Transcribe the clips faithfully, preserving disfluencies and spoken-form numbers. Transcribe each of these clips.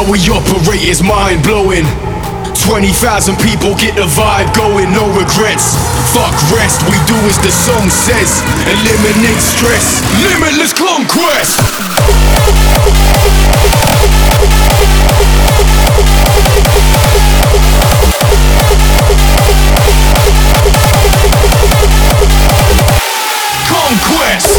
How we operate is mind-blowing. Twenty thousand people get the vibe going, no regrets. Fuck rest, we do as the song says. Eliminate stress, limitless conquest. Conquest.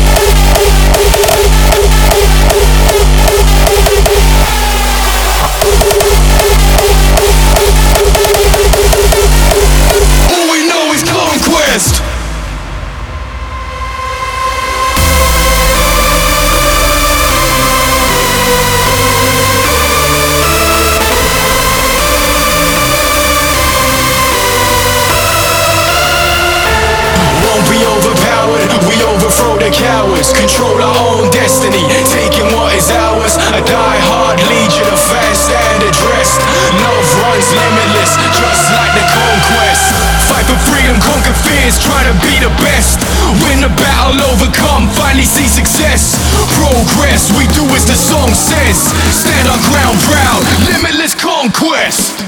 All we know is conquest. Cowards control our own destiny, taking what is ours. A die-hard legion of fast and addressed. Love runs limitless, just like the conquest. Fight for freedom, conquer fears, try to be the best. Win the battle, overcome, finally see success. Progress, we do as the song says. Stand our ground proud, limitless conquest.